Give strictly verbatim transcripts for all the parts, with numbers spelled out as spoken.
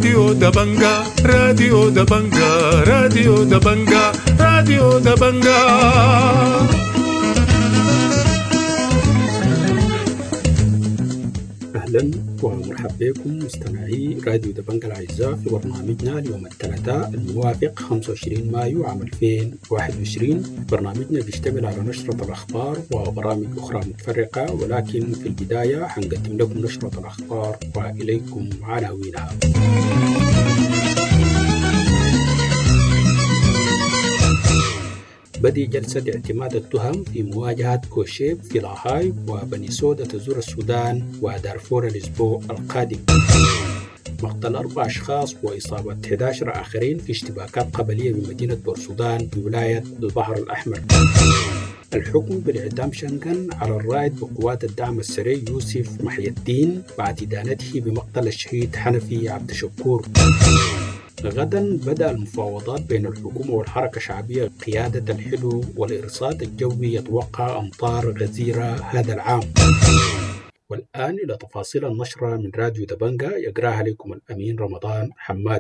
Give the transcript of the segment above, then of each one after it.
راديو دبنجا راديو دبنجا راديو دبنجا راديو دبنجا. أهلا ومرحبا بكم مستمعي راديو دبنجا الأعزاء في برنامجنا اليوم الثلاثاء الموافق خمسة وعشرين مايو عام ألفين وواحد وعشرين. برنامجنا بيشتمل على نشرة الأخبار وبرامج أخرى متفرقة، ولكن في البداية حنقدم لكم نشرة الأخبار وإليكم عناوينها. بدي جلسة اعتماد التهم في مواجهة كوشيب في لاهاي، وبني سودا تزور السودان ودارفور الأسبوع القادم. مقتل أربع أشخاص وإصابة أحد عشر آخرين في اشتباكات قبلية بمدينة بورسودان في ولاية البحر الأحمر. الحكم بالإعدام شنغن على الرائد بقوات الدعم السري يوسف محي الدين بعد إدانته بمقتل الشهيد حنفي عبد الشكور. غدا بدأ المفاوضات بين الحكومة والحركة الشعبية قيادة الحلو والإرصاد الجوي، يتوقع أمطار غزيرة هذا العام. والآن إلى تفاصيل النشرة من راديو دبنجا، يقرأها لكم الأمين رمضان حماد.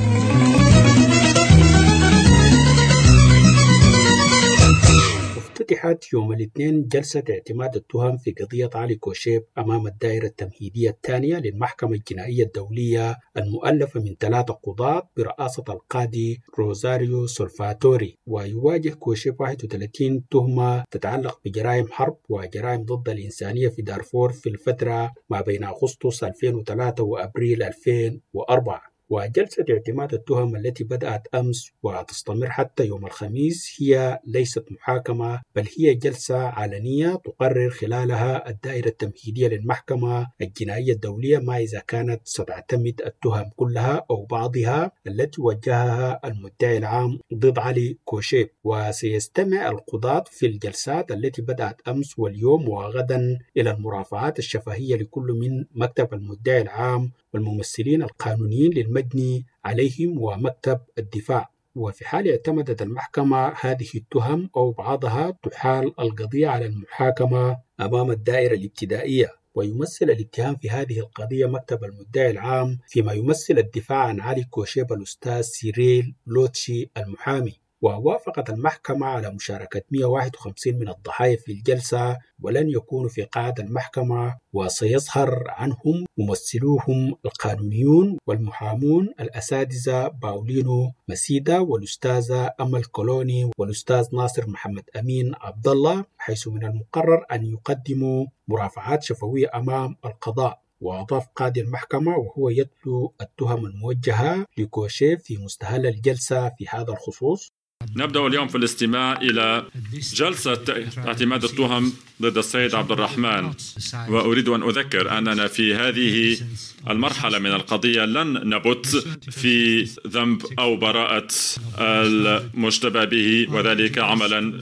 افتتحت يوم الاثنين جلسة اعتماد التهم في قضية علي كوشيب أمام الدائرة التمهيدية الثانية للمحكمة الجنائية الدولية المؤلفة من ثلاثة قضاة برئاسة القاضي روزاريو سولفاتوري. ويواجه كوشيب واحد وثلاثين تهمة تتعلق بجرائم حرب وجرائم ضد الإنسانية في دارفور في الفترة ما بين أغسطس ألفين وثلاثة وأبريل ألفين وأربعة. وجلسة اعتماد التهم التي بدأت أمس وتستمر حتى يوم الخميس هي ليست محاكمة، بل هي جلسة علنية تقرر خلالها الدائرة التمهيدية للمحكمة الجنائية الدولية ما إذا كانت ستعتمد التهم كلها أو بعضها التي وجهها المدعي العام ضد علي كوشيب. وسيستمع القضاة في الجلسات التي بدأت أمس واليوم وغدا إلى المرافعات الشفهية لكل من مكتب المدعي العام والممثلين القانونيين للمجني عليهم ومكتب الدفاع. وفي حال اعتمدت المحكمة هذه التهم أو بعضها تحال القضية على المحاكمة أمام الدائرة الابتدائية. ويمثل الاتهام في هذه القضية مكتب المدعي العام، فيما يمثل الدفاع عن علي كوشيب الأستاذ سيريل لوتشي المحامي. ووافقت المحكمة على مشاركة مئة وواحد وخمسين من الضحايا في الجلسة، ولن يكونوا في قاعة المحكمة، وسيظهر عنهم ممثلوهم القانونيون والمحامون الأساتذة باولينو مسيدا والأستاذة أمل كولوني والأستاذ ناصر محمد أمين عبد الله، حيث من المقرر أن يقدموا مرافعات شفوية أمام القضاء. وأضاف قاضي المحكمة وهو يتلو التهم الموجهة لكوشيب في مستهل الجلسة في هذا الخصوص: نبدأ اليوم في الاستماع إلى جلسة اعتماد التهم ضد السيد عبد الرحمن. وأريد أن أذكر أننا في هذه المرحلة من القضية لن نبت في ذنب أو براءة المشتبه به، وذلك عملا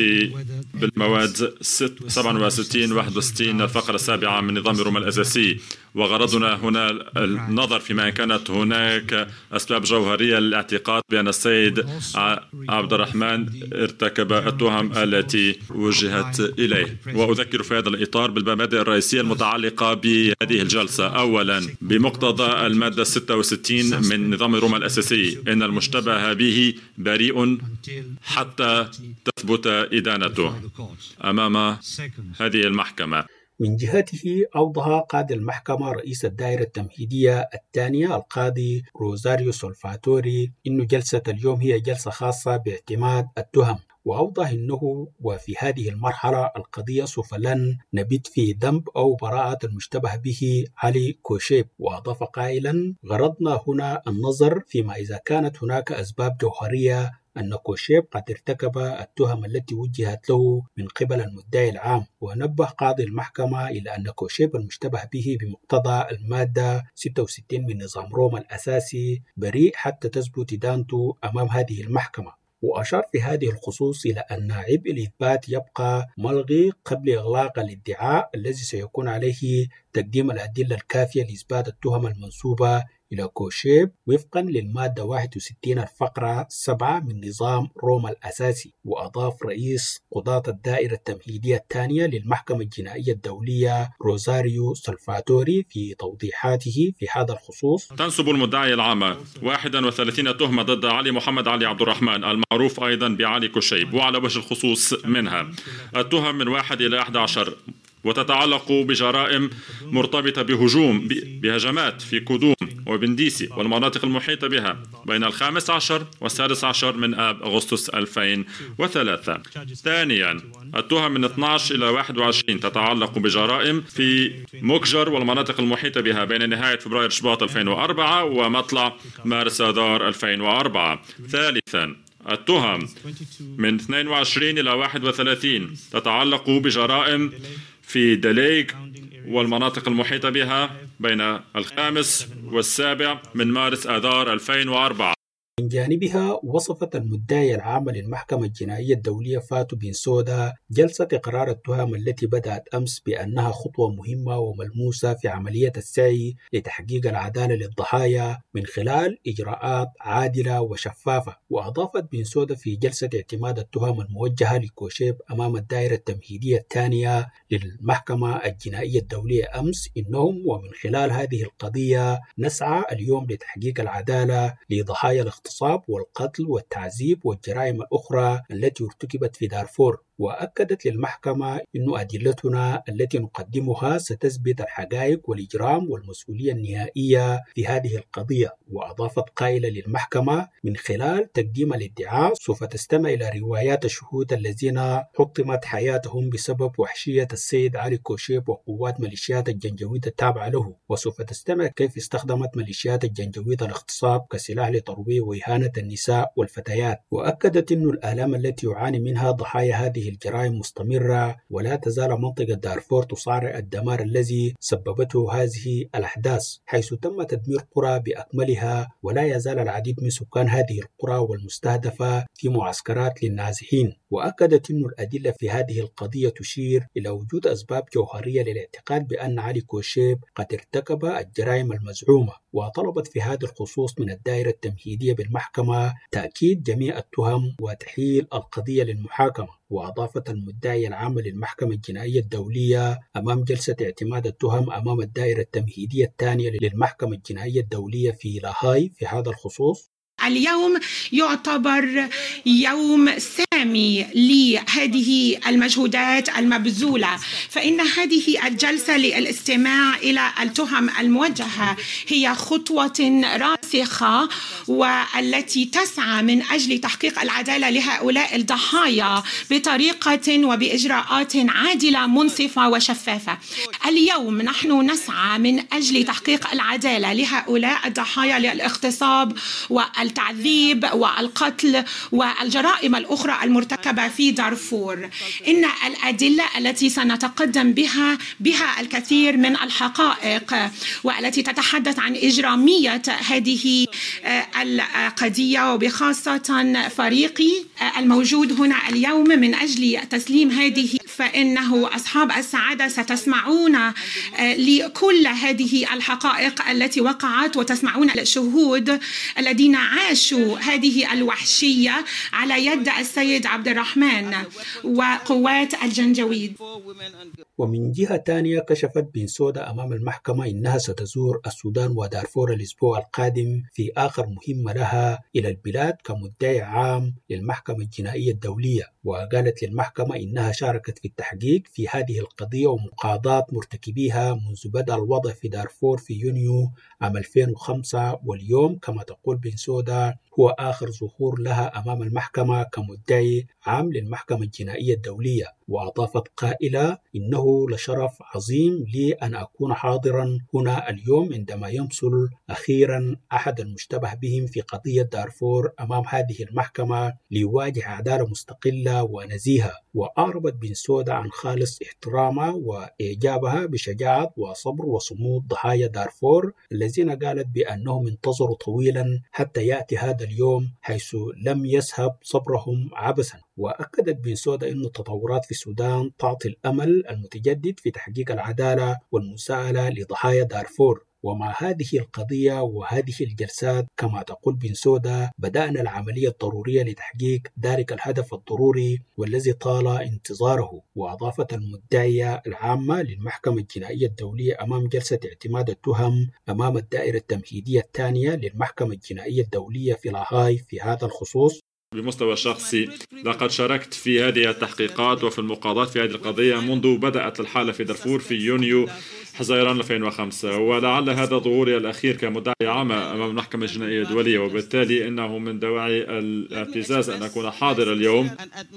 بالمواد سبعة وستين واحد وستين الفقرة السابعة من نظام روما الأساسي. وغرضنا هنا النظر فيما كانت هناك أسباب جوهرية للاعتقاد بأن السيد عبد الرحمن ارتكب التهم التي وجهت إليه. وأذكر في هذا الإطار بالمبادئ الرئيسية المتعلقة بهذه الجلسة. أولا، بمقتضى المادة ستة وستين من نظام روما الأساسي، إن المشتبه به بريء حتى تثبت إدانته أمام هذه المحكمة. من جهته أوضح قاضي المحكمة رئيس الدائرة التمهيدية الثانية القاضي روزاريو سولفاتوري إن جلسة اليوم هي جلسة خاصة باعتماد التهم، وأوضح أنه وفي هذه المرحلة القضية سوف لن نبت في ذنب أو براءة المشتبه به علي كوشيب. وأضاف قائلا: غرضنا هنا النظر فيما إذا كانت هناك أسباب جوهرية أن كوشيب قد ارتكب التهم التي وجهت له من قبل المدعي العام. ونبه قاضي المحكمة إلى أن كوشيب المشتبه به بمقتضى المادة ستة وستين من نظام روما الأساسي بريء حتى تثبت إدانته أمام هذه المحكمة. وأشار في هذه الخصوص إلى أن عبء الإثبات يبقى ملغي قبل إغلاق الادعاء الذي سيكون عليه تقديم الأدلة الكافية لإثبات التهم المنسوبة إلى كوشيب وفقا للمادة واحد وستين الفقرة سبعة من نظام روما الأساسي. وأضاف رئيس قضاة الدائرة التمهيدية الثانية للمحكمة الجنائية الدولية روزاريو سلفاتوري في توضيحاته في هذا الخصوص: تنسب المدعية العامة واحد وثلاثين تهمة ضد علي محمد علي عبد الرحمن المعروف أيضا بعلي كوشيب، وعلى وجه الخصوص منها التهم من واحد إلى أحد عشر، وتتعلق بجرائم مرتبطة بهجوم بهجمات في قدوم وبنديسي والمناطق المحيطة بها بين الخامس عشر والسادس عشر من آب أغسطس ألفين وثلاثة. ثانيا التهم من اثني عشر إلى واحد وعشرين تتعلق بجرائم في مكجر والمناطق المحيطة بها بين نهاية فبراير شباط ألفين وأربعة ومطلع مارس آذار ألفين وأربعة. ثالثا التهم من اثنين وعشرين إلى واحد وثلاثين تتعلق بجرائم في دليق والمناطق المحيطة بها بين الخامس والسابع من مارس آذار ألفين وأربعة. من جانبها وصفت المدعية العامة للمحكمة الجنائية الدولية فاتو بنسودا جلسة إقرار التهم التي بدأت أمس بأنها خطوة مهمة وملموسة في عملية السعي لتحقيق العدالة للضحايا من خلال إجراءات عادلة وشفافة. وأضافت بنسودا في جلسة اعتماد التهم الموجهة لكوشيب أمام الدائرة التمهيدية الثانية للمحكمة الجنائية الدولية أمس إنهم ومن خلال هذه القضية نسعى اليوم لتحقيق العدالة لضحايا الاغتصاب والقتل والتعذيب والجرائم الأخرى التي ارتكبت في دارفور. وأكدت للمحكمة أن أدلتنا التي نقدمها ستثبت الحقائق والإجرام والمسؤولية النهائية في هذه القضية. وأضافت قائلة للمحكمة من خلال تقديم الادعاء سوف تستمع إلى روايات الشهود الذين حطمت حياتهم بسبب وحشية السيد علي كوشيب وقوات ميليشيات الجنجويد التابعة له، وسوف تستمع كيف استخدمت ميليشيات الجنجويد الاغتصاب كسلاح لترويع وإهانة النساء والفتيات. وأكدت أن الآلام التي يعاني منها ضحايا هذه الجرائم مستمرة، ولا تزال منطقة دارفور تصارع الدمار الذي سببته هذه الأحداث، حيث تم تدمير قرى بأكملها، ولا يزال العديد من سكان هذه القرى والمستهدفة في معسكرات للنازحين. وأكدت أن الأدلة في هذه القضية تشير إلى وجود أسباب جوهرية للاعتقاد بأن علي كوشيب قد ارتكب الجرائم المزعومة. وطلبت في هذا الخصوص من الدائرة التمهيدية بالمحكمة تأكيد جميع التهم وتحيل القضية للمحاكمة. وأضافت المدعية العامة للمحكمة الجنائية الدولية أمام جلسة اعتماد التهم أمام الدائرة التمهيدية الثانية للمحكمة الجنائية الدولية في لاهاي في هذا الخصوص: اليوم يعتبر يوم سامي لهذه المجهودات المبذولة، فإن هذه الجلسة للاستماع إلى التهم الموجهة هي خطوة راسخة والتي تسعى من أجل تحقيق العدالة لهؤلاء الضحايا بطريقة وبإجراءات عادلة منصفة وشفافة. اليوم نحن نسعى من أجل تحقيق العدالة لهؤلاء الضحايا للاغتصاب والتعذيب والقتل والجرائم الأخرى المرتكبة في دارفور. إن الأدلة التي سنتقدم بها بها الكثير من الحقائق والتي تتحدث عن إجرامية هذه القضية، وبخاصة فريقي الموجود هنا اليوم من أجل تسليم هذه، فإنه أصحاب السعادة ستسمعون لكل هذه الحقائق التي وقعت، وتسمعون الشهود الذين عاشوا هذه الوحشية على يد السيد عبد الرحمن وقوات الجنجويد. ومن جهة تانية كشفت بنسودا أمام المحكمة إنها ستزور السودان ودارفور الأسبوع القادم في آخر مهمة لها إلى البلاد كمدعي عام للمحكمة الجنائية الدولية. وقالت للمحكمة إنها شاركت في التحقيق في هذه القضية ومقاضاة مرتكبيها منذ بدأ الوضع في دارفور في يونيو عام ألفين وخمسة، واليوم كما تقول بنسودا هو آخر ظهور لها أمام المحكمة كمدعي عام للمحكمة الجنائية الدولية. وأضافت قائلة إنه لشرف عظيم لي أن أكون حاضرا هنا اليوم عندما يمثل أخيرا أحد المشتبه بهم في قضية دارفور أمام هذه المحكمة ليواجه عدالة مستقلة ونزيهة. وأعربت بنسودا عن خالص احترامها وإعجابها بشجاعة وصبر وصمود ضحايا دارفور الذين قالت بأنهم انتظروا طويلا حتى يأتي هذا اليوم حيث لم يذهب صبرهم عبثا. وأكدت بنسودا أن التطورات في السودان تعطي الأمل المتجدد المتجدد في تحقيق العدالة والمساءلة لضحايا دارفور. ومع هذه القضية وهذه الجلسات كما تقول بنسودا بدأنا العملية الضرورية لتحقيق ذلك الهدف الضروري والذي طال انتظاره. وأضافت المدعية العامة للمحكمة الجنائية الدولية أمام جلسة اعتماد التهم أمام الدائرة التمهيدية الثانية للمحكمة الجنائية الدولية في لاهاي في هذا الخصوص: بمستوى شخصي لقد شاركت في هذه التحقيقات وفي المقاضاة في هذه القضية منذ بدأت الحالة في دارفور في يونيو حزيران ألفين وخمسة، ولعل هذا ظهوري الأخير كمدعي عام أمام المحكمة الجنائية الدولية، وبالتالي إنه من دواعي الاعتزاز أن أكون حاضر اليوم،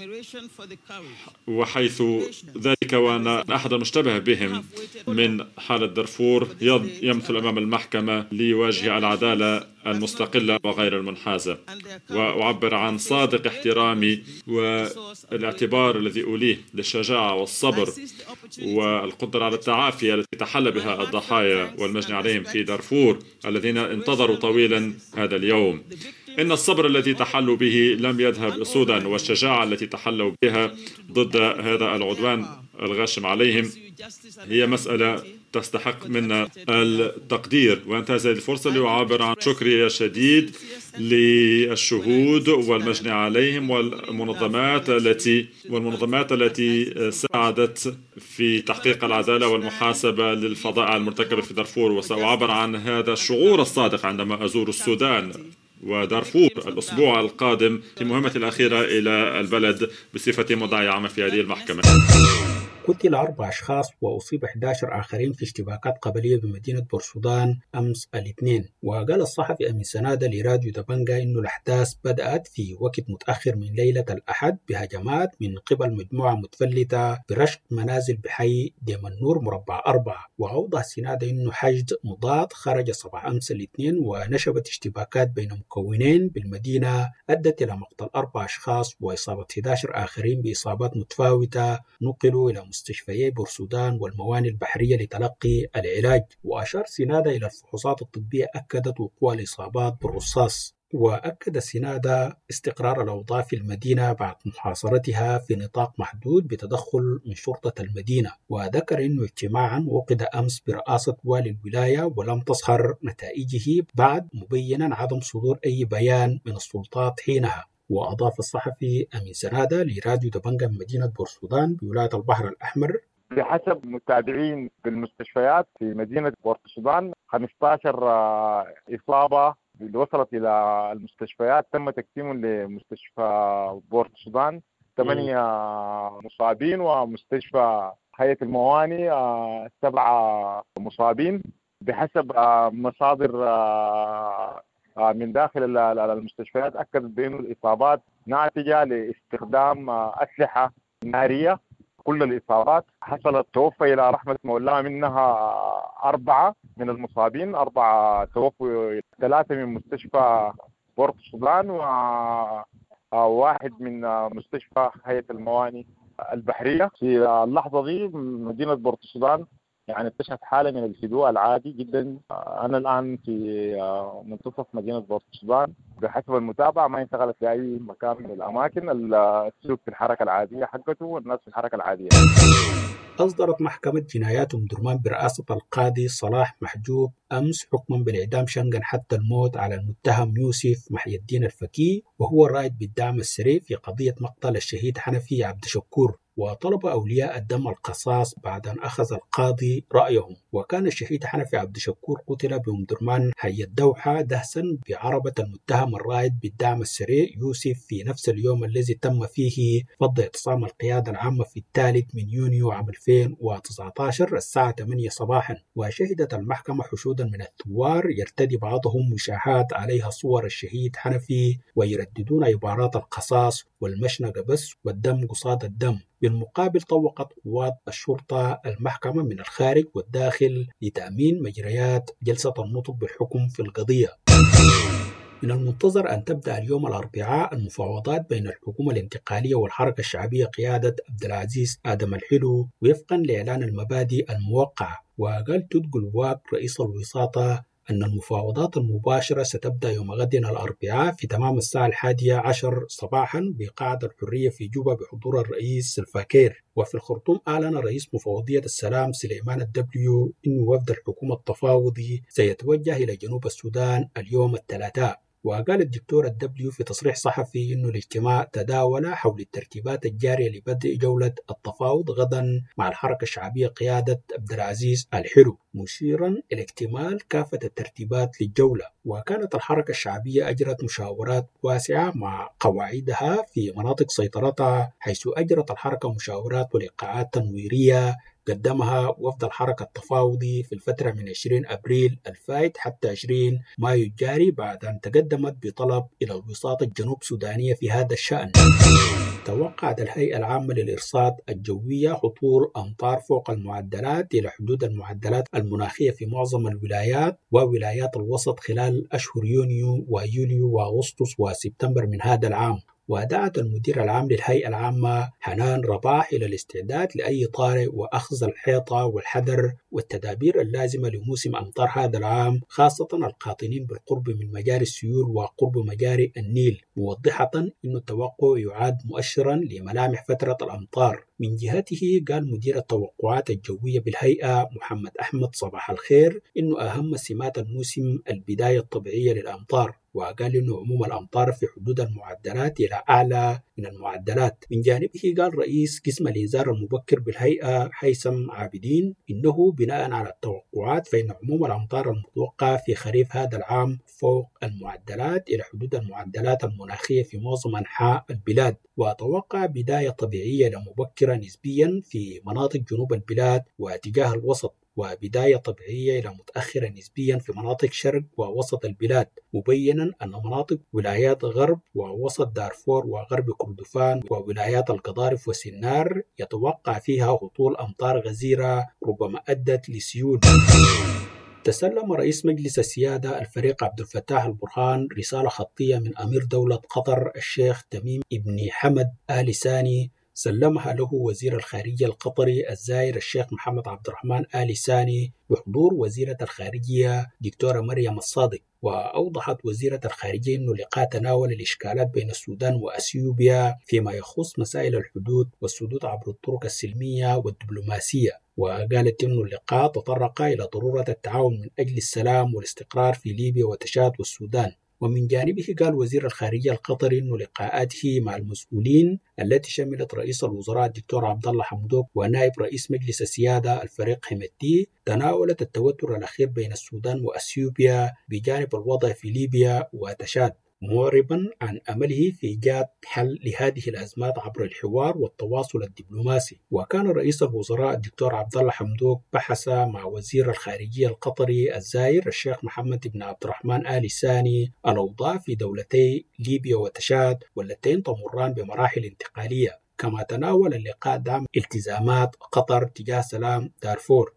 وحيث ذلك وأن أحد المشتبه بهم من حالة دارفور يمثل أمام المحكمة ليواجه العدالة المستقلة وغير المنحازة. وأعبر عن صادق احترامي والاعتبار الذي أوليه للشجاعة والصبر والقدرة على التعافي التي تحل بها الضحايا والمجني عليهم في دارفور الذين انتظروا طويلا هذا اليوم. إن الصبر الذي تحلوا به لم يذهب سودا، والشجاعة التي تحلوا بها ضد هذا العدوان الغاشم عليهم هي مسألة تستحق منا التقدير. وانتهز هذه الفرصة لأعبر عن شكري الشديد للشهود والمجني عليهم والمنظمات التي والمنظمات التي ساعدت في تحقيق العدالة والمحاسبة للفظائع المرتكبة في دارفور. وسأعبر عن هذا الشعور الصادق عندما أزور السودان ودارفور الأسبوع القادم في مهمتي الأخيرة إلى البلد بصفتي مدعي عام في هذه المحكمة. قتل أربع أشخاص وأصيب أحد عشر آخرين في اشتباكات قبلية بمدينة بورسودان أمس الاثنين. وقال الصحفي أمين سنادة لراديو دبنجا إنه الأحداث بدأت في وقت متأخر من ليلة الأحد بهجمات من قبل مجموعة متفلتة برشق منازل بحي ديم النور مربع أربعة. وأوضح سنادة إنه حشد مضاد خرج صباح أمس الاثنين ونشبت اشتباكات بين مكونين بالمدينة أدت إلى مقتل أربع أشخاص وإصابة أحد عشر آخرين بإصابات متفاوتة نقلوا إلى مستشفيي بورسودان والموانئ البحرية لتلقي العلاج. وأشار سنادة إلى الفحوصات الطبية أكدت وقوع الإصابات بالرصاص. وأكد سنادة استقرار الأوضاع في المدينة بعد محاصرتها في نطاق محدود بتدخل من شرطة المدينة. وذكر أنه اجتماعا وقد أمس برئاسة والي الولاية ولم تظهر نتائجه بعد، مبينا عدم صدور أي بيان من السلطات حينها. وأضاف الصحفي أمين سنادة لراديو دبنجا من مدينة بورسودان بولاية البحر الأحمر: بحسب متابعين في المستشفيات في مدينة بورسودان خمسة عشر إصابة اللي وصلت إلى المستشفيات تم تقسيمهم لمستشفى بورسودان، ثمانية مصابين، ومستشفى هيئة الموانئ سبعة مصابين. بحسب مصادر من داخل المستشفيات أكدت بأن الإصابات ناتجة لاستخدام أسلحة نارية. كل الإصابات حصلت توفى إلى رحمة مولاه منها أربعة من المصابين، أربعة توفوا، ثلاثة من مستشفى بورت السودان وواحد من مستشفى هيئة الموانئ البحرية. في اللحظة دي مدينة بورت السودان يعني تشهد حالة من الهدوء العادي جدا. أنا الآن في منتصف مدينة بورت السودان، بحسب المتابعة ما انتقلت لأي مكان من الأماكن، السوق في الحركة العادية حقته والناس في الحركة العادية. أصدرت محكمة جنايات أم درمان برئاسة القاضي صلاح محجوب أمس حكما بالإعدام شنقا حتى الموت على المتهم يوسف محي الدين الفكي، وهو الرائد بالدعم السري في قضية مقتل الشهيد حنفي عبد شكور. وطلب أولياء الدم القصاص بعد أن أخذ القاضي رأيهم. وكان الشهيد حنفي عبد شكور قتل بأم درمان حي الدوحة دهسا بعربة المتهم الرائد بالدعم السري يوسف في نفس اليوم الذي تم فيه فض اعتصام القيادة العامة في الثالث من يونيو عام ألفين وتسعة عشر الساعة ثمانية صباحا. وشهدت المحكمة حشودا من الثوار يرتدي بعضهم وشاحات عليها صور الشهيد حنفي ويرددون عبارات القصاص والمشنقة بس والدم قصاد الدم. بالمقابل طوقت قوات الشرطة المحكمة من الخارج والداخل لتأمين مجريات جلسة النطق بالحكم في القضية. من المنتظر أن تبدأ اليوم الأربعاء المفاوضات بين الحكومة الانتقالية والحركة الشعبية قيادة عبد العزيز آدم الحلو وفقا لإعلان المبادئ الموقعة. وقال تدقل واق رئيس الوساطة أن المفاوضات المباشرة ستبدأ يوم غد الأربعاء في تمام الساعة الحادية عشر صباحا بقاعة الحرية في جوبا بحضور الرئيس سلفا كير. وفي الخرطوم أعلن رئيس مفوضية السلام سليمان الدبليو أن وفد الحكومة التفاوضي سيتوجه إلى جنوب السودان اليوم الثلاثاء. وقال الدكتور الدبليو في تصريح صحفي أن الاجتماع تداول حول الترتيبات الجارية لبدء جولة التفاوض غدا مع الحركة الشعبية قيادة عبد العزيز الحلو، مشيرا إلى اكتمال كافة الترتيبات للجولة. وكانت الحركة الشعبية أجرت مشاورات واسعة مع قواعدها في مناطق سيطرتها، حيث أجرت الحركة مشاورات ولقاءات تنويرية قدمها وفد الحركة التفاوضي في الفترة من عشرين أبريل الفائت حتى عشرين مايو الجاري، بعد أن تقدمت بطلب إلى الوساطة الجنوب سودانية في هذا الشأن. توقعت الهيئة العامة للإرصاد الجوية هطول أمطار فوق المعدلات إلى حدود المعدلات المناخية في معظم الولايات وولايات الوسط خلال أشهر يونيو ويوليو وأغسطس وسبتمبر من هذا العام. ودعت المدير العام للهيئة العامة حنان رباح إلى الاستعداد لأي طارئ وأخذ الحيطة والحذر والتدابير اللازمة لموسم أمطار هذا العام، خاصة القاطنين بالقرب من مجاري السيول وقرب مجاري النيل، موضحة أن التوقع يعاد مؤشرا لملامح فترة الأمطار. من جهته قال مدير التوقعات الجوية بالهيئة محمد أحمد صباح الخير إنه أهم سمات الموسم البداية الطبيعية للأمطار، وقال إنه عموم الأمطار في حدود المعدلات إلى أعلى من المعدلات. من جانبه قال رئيس قسم الإنذار المبكر بالهيئة هيثم عابدين إنه بناء على التوقعات فإن عموم الأمطار المتوقعة في خريف هذا العام فوق المعدلات إلى حدود المعدلات المناخية في معظم أنحاء البلاد، وأتوقع بداية طبيعية لمبكرة نسبيا في مناطق جنوب البلاد واتجاه الوسط، وبداية طبيعية إلى متأخرة نسبيا في مناطق شرق ووسط البلاد، مبينا أن مناطق ولايات غرب ووسط دارفور وغرب كردفان وولايات القضارف وسنار يتوقع فيها هطول أمطار غزيرة ربما أدت لسيول. تسلم رئيس مجلس السيادة الفريق عبد الفتاح البرهان رسالة خطية من أمير دولة قطر الشيخ تميم ابن حمد آل ثاني، سلمها له وزير الخارجية القطري الزائر الشيخ محمد عبد الرحمن آل ثاني بحضور وزيرة الخارجية دكتورة مريم الصادق. وأوضحت وزيرة الخارجية أن اللقاء تناول الإشكالات بين السودان وأثيوبيا فيما يخص مسائل الحدود والسدود عبر الطرق السلمية والدبلوماسية، وقالت أن اللقاء تطرق إلى ضرورة التعاون من أجل السلام والاستقرار في ليبيا وتشاد والسودان. ومن جانبه قال وزير الخارجية القطري أن لقاءاته مع المسؤولين التي شملت رئيس الوزراء الدكتور عبد الله حمدوك ونائب رئيس مجلس السيادة الفريق حمدتي تناولت التوتر الأخير بين السودان وأثيوبيا بجانب الوضع في ليبيا وتشاد، معربا عن أمله في إيجاد حل لهذه الأزمات عبر الحوار والتواصل الدبلوماسي. وكان رئيس الوزراء الدكتور عبد الله حمدوك بحث مع وزير الخارجية القطري الزائر الشيخ محمد بن عبد الرحمن آل ثاني الأوضاع في دولتي ليبيا وتشاد واللتين تمران بمراحل انتقالية، كما تناول اللقاء دعم التزامات قطر تجاه سلام دارفور.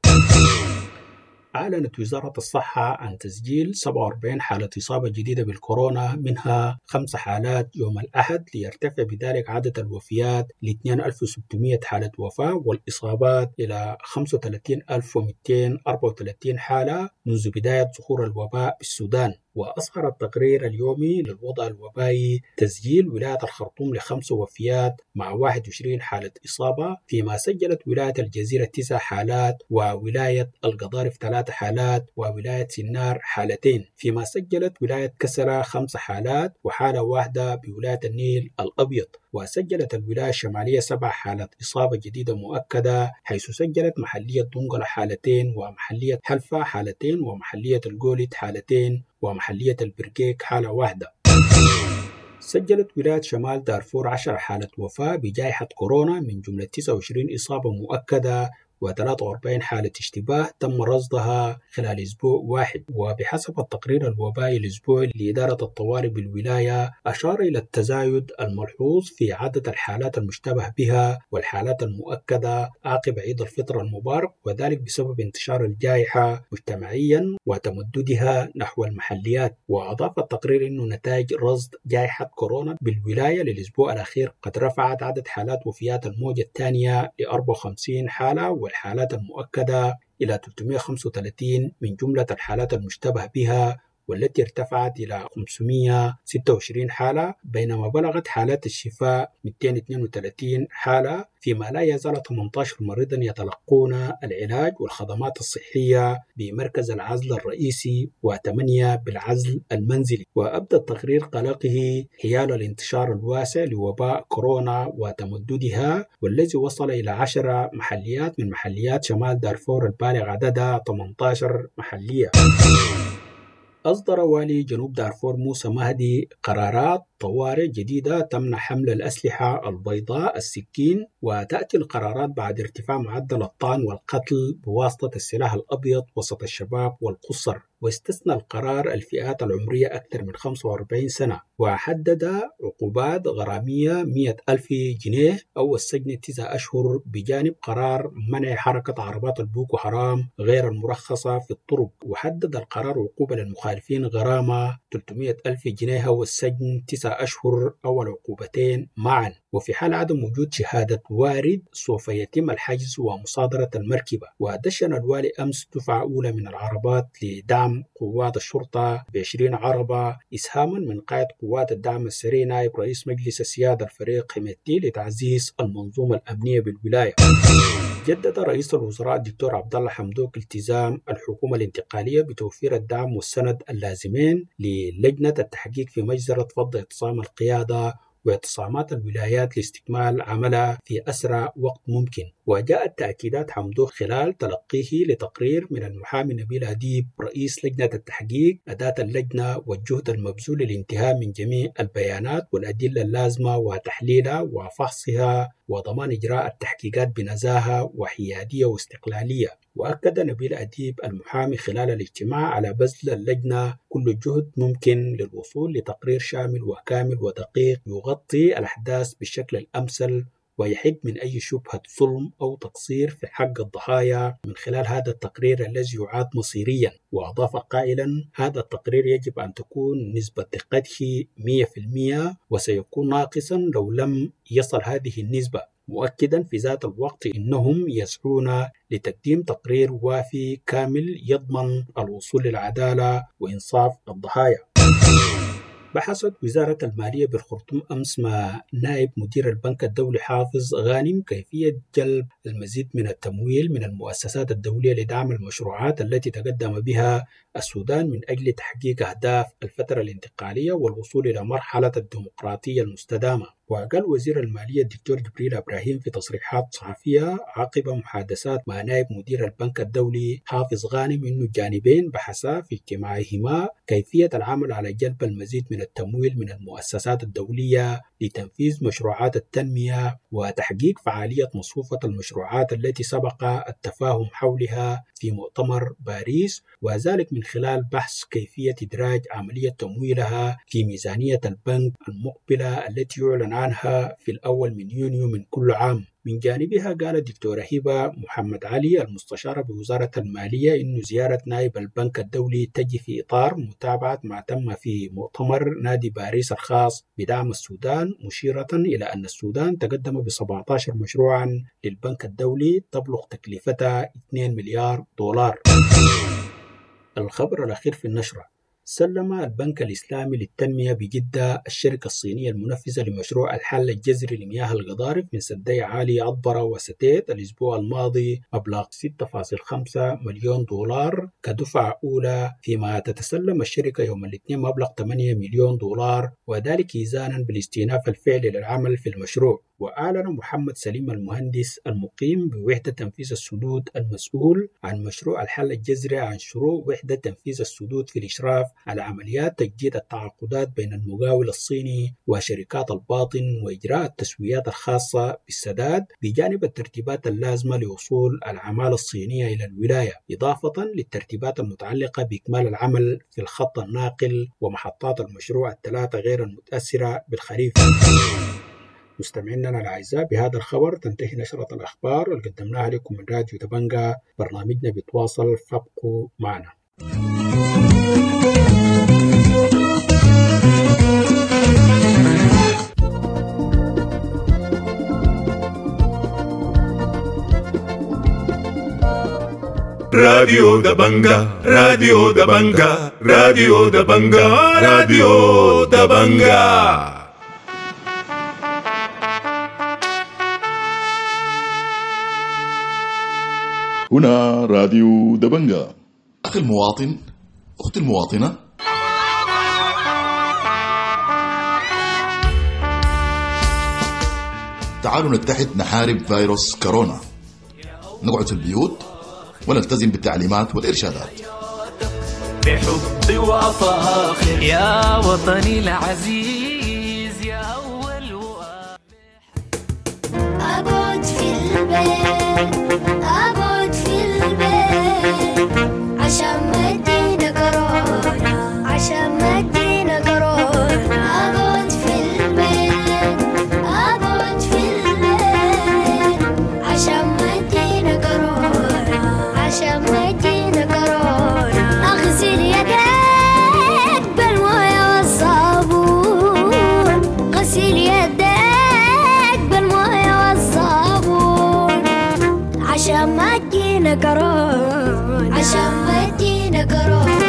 أعلنت وزارة الصحة عن تسجيل سبعة وأربعين حالة إصابة جديدة بالكورونا، منها خمس حالات يوم الأحد، ليرتفع بذلك عدد الوفيات ل اثنين آلاف وستمائة حالة وفاة والإصابات إلى خمسة وثلاثين ألف ومئتين وأربعة وثلاثين حالة منذ بداية ظهور الوباء بالسودان. وأظهر التقرير اليومي للوضع الوبائي تسجيل ولاية الخرطوم لخمس وفيات مع واحد وعشرين حالة إصابة، فيما سجلت ولاية الجزيرة تسع حالات وولاية القضارف ثلاث حالات وولاية سنار حالتين، فيما سجلت ولاية كسرى خمس حالات وحالة واحدة بولاية النيل الأبيض. وسجلت الولاية الشمالية سبع حالات إصابة جديدة مؤكدة، حيث سجلت محلية دونغلا حالتين ومحلية حلفة حالتين ومحلية الجوليد حالتين ومحلية البرقيق حالة واحدة. سجلت ولاية شمال دارفور عشر حالة وفاة بجائحة كورونا، من جملة تسعة وعشرين إصابة مؤكدة وثلاثة وأربعين حالة اشتباه تم رصدها خلال أسبوع واحد. وبحسب التقرير الوبائي الأسبوعي لإدارة الطوارئ بالولاية، أشار إلى التزايد الملحوظ في عدد الحالات المشتبه بها والحالات المؤكدة عقب عيد الفطر المبارك، وذلك بسبب انتشار الجائحة مجتمعيا وتمددها نحو المحليات. وأضاف التقرير أن نتائج رصد جائحة كورونا بالولاية للأسبوع الأخير قد رفعت عدد حالات وفيات الموجة الثانية ل أربعة وخمسين حالة، والحالات المؤكدة إلى ثلاثمئة وخمسة وثلاثين من جملة الحالات المشتبه بها، والتي ارتفعت إلى خمسمئة وستة وعشرين حالة، بينما بلغت حالات الشفاء مئتين واثنين وثلاثين حالة، فيما لا يزال ثمانية عشر مريضا يتلقون العلاج والخدمات الصحية بمركز العزل الرئيسي وثمانية بالعزل المنزلي. وأبدى التقرير قلقه حيال الانتشار الواسع لوباء كورونا وتمددها، والذي وصل إلى عشر محليات من محليات شمال دارفور البالغ عددها ثمانية عشر محلية. أصدر والي جنوب دارفور موسى مهدي قرارات طوارئ جديدة تمنع حمل الأسلحة البيضاء السكين، وتأتي القرارات بعد ارتفاع معدل الطعن والقتل بواسطة السلاح الأبيض وسط الشباب والقصر. واستثنى القرار الفئات العمرية أكثر من خمسة وأربعين سنة، وحدد عقوبات غرامية مئة ألف جنيه أو السجن تسعة أشهر، بجانب قرار منع حركة عربات البوكو حرام غير المرخصة في الطرق. وحدد القرار عقوبة للمخالفين غرامة ثلاثمئة ألف جنيه أو السجن تسعة أشهر أو العقوبتين معا. وفي حال عدم وجود شهادة وارد سوف يتم الحجز ومصادرة المركبة. ودشن الوالي أمس دفعة أولى من العربات لدعم قوات الشرطة بعشرين عربة، إسهاما من قائد قوات الدعم السريع نائب رئيس مجلس السيادة الفريق حميدتي لتعزيز المنظومة الأمنية بالولاية. جدد رئيس الوزراء الدكتور عبد الله حمدوك التزام الحكومة الانتقالية بتوفير الدعم والسند اللازمين للجنة التحقيق في مجزرة فض اعتصام القيادة واعتصامات الولايات لاستكمال عملها في أسرع وقت ممكن. وجاءت تأكيدات حمدوك خلال تلقيه لتقرير من المحامي نبيل أديب رئيس لجنة التحقيق أداة اللجنة والجهد المبذول للانتهاء من جميع البيانات والأدلة اللازمة وتحليلها وفحصها وضمان إجراء التحقيقات بنزاهة وحيادية واستقلالية. وأكد نبيل أديب المحامي خلال الاجتماع على بذل اللجنة كل جهد ممكن للوصول لتقرير شامل وكامل ودقيق يغطي الأحداث بالشكل الأمثل ويحد من أي شبهة ظلم أو تقصير في حق الضحايا من خلال هذا التقرير الذي يعاد مصيريا. وأضاف قائلا: هذا التقرير يجب أن تكون نسبة دقته مئة بالمئة وسيكون ناقصا لو لم يصل هذه النسبة، مؤكدا في ذات الوقت إنهم يسعون لتقديم تقرير وافي كامل يضمن الوصول للعدالة وإنصاف الضحايا. بحثت وزارة المالية بالخرطوم أمس مع نائب مدير البنك الدولي حافظ غانم كيفية جلب المزيد من التمويل من المؤسسات الدولية لدعم المشروعات التي تقدم بها السودان من أجل تحقيق أهداف الفترة الانتقالية والوصول إلى مرحلة الديمقراطية المستدامة. وقال وزير المالية الدكتور جبريل إبراهيم في تصريحات صحفية عقب محادثات مع نائب مدير البنك الدولي حافظ غانم إنه الجانبين بحثا في اجتماعهما كيفية العمل على جلب المزيد من التمويل من المؤسسات الدولية لتنفيذ مشروعات التنمية وتحقيق فعالية مصفوفة المشروعات التي سبق التفاهم حولها في مؤتمر باريس، وذلك من خلال بحث كيفية إدراج عملية تمويلها في ميزانية البنك المقبلة التي يعلن عنها في الأول من يونيو من كل عام. من جانبها قال الدكتورة هبة محمد علي المستشارة بوزارة المالية إنه زيارة نائب البنك الدولي تجي في إطار متابعة ما تم في مؤتمر نادي باريس الخاص بدعم السودان، مشيرة إلى أن السودان تقدم ب سبعة عشر مشروعا للبنك الدولي تبلغ تكلفتها اثنين مليار دولار. الخبر الأخير في النشرة: سلم البنك الإسلامي للتنمية بجدة الشركة الصينية المنفذة لمشروع الحل الجذري لمياه الغضارف من سدي عالي عطبرة وستيت الأسبوع الماضي مبلغ ستة فاصلة خمسة مليون دولار كدفعة أولى، فيما تتسلم الشركة يوم الاثنين مبلغ ثمانية مليون دولار، وذلك إذانا بالاستئناف الفعلي للعمل في المشروع. وأعلن محمد سليم المهندس المقيم بوحدة تنفيذ السدود المسؤول عن مشروع الحل الجذري عن شروع وحدة تنفيذ السدود في الإشراف على عمليات تجديد التعاقدات بين المقاول الصيني وشركات الباطن وإجراء التسويات الخاصة بالسداد بجانب الترتيبات اللازمة لوصول العمالة الصينية إلى الولاية، إضافة للترتيبات المتعلقة بإكمال العمل في الخط الناقل ومحطات المشروع الثلاثة غير المتأثرة بالخريف. مستمعينا الأعزاء، بهذا الخبر تنتهي نشرة الأخبار اللي قدمناها لكم من راديو دبنجة. برنامجنا بيتواصل، فابقوا معنا. راديو دبنجا راديو دبنجا راديو دبنجا راديو دبنجا. هنا راديو دبنجا. أخي المواطن، أختي المواطنة، تعالوا نتحد نحارب فيروس كورونا. نقعد في البيوت ونلتزم بالتعليمات والإرشادات. بحب وفاخر يا وطني العزيز يا أول وآخر. أقعد في البيت أقعد في البيت عشان ما تجينا كورونا عشان ما تجينا كورونا. أقعد في البيت أقعد في البيت عشان ما تجينا كورونا عشان ما تجينا كورونا. أغسل يديك بالموية والصابون غسل يديك بالموية والصابون عشان ما تجينا كورونا عشان ما تجينا كورونا.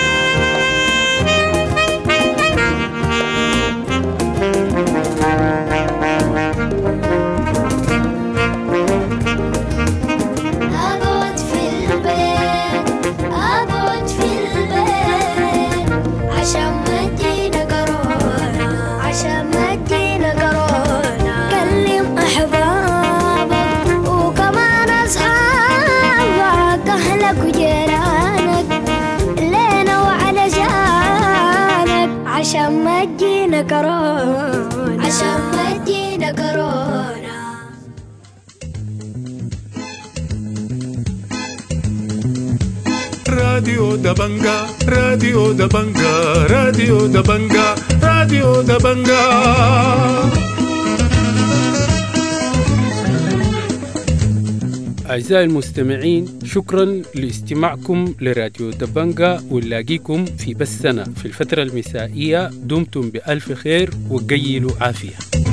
أقعد في البيت أقعد في البيت عشان ما تجينا كورونا عشان ما تجينا كورونا. كلم أحبابك وكمان أصحابك أهلك وجيرانك لينا وعلى جانك عشان ما تجينا كورونا عشان ما تجينا كورونا. راديو دبنجا راديو دبنجا راديو دبنجا راديو دبنجا. أعزائي المستمعين، شكرا لاستماعكم لراديو دبنجا، ونلاقيكم في بثنا في الفترة المسائية. دمتم بألف خير وقيلوا عافية.